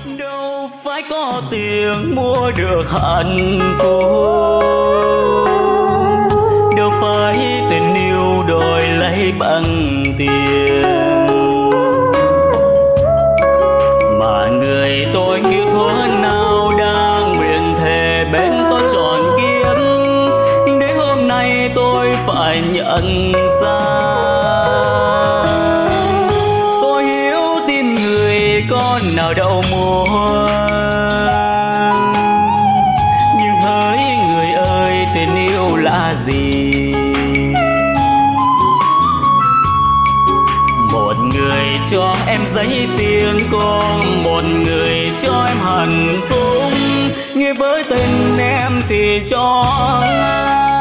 Đâu phải có tiền mua được hạnh phúc, đâu phải tình yêu đòi lấy bằng tiền, mà người tôi yêu thuở nào đang nguyện thề bên tôi trọn kiếp, đến hôm nay tôi phải nhận ra. Tôi hiểu tim người con nào đâu mua, nhưng hỡi người ơi tình yêu là gì? Một người cho em giấy tiền con, một người cho em hạnh phúc, nghe với tình em thì cho ai?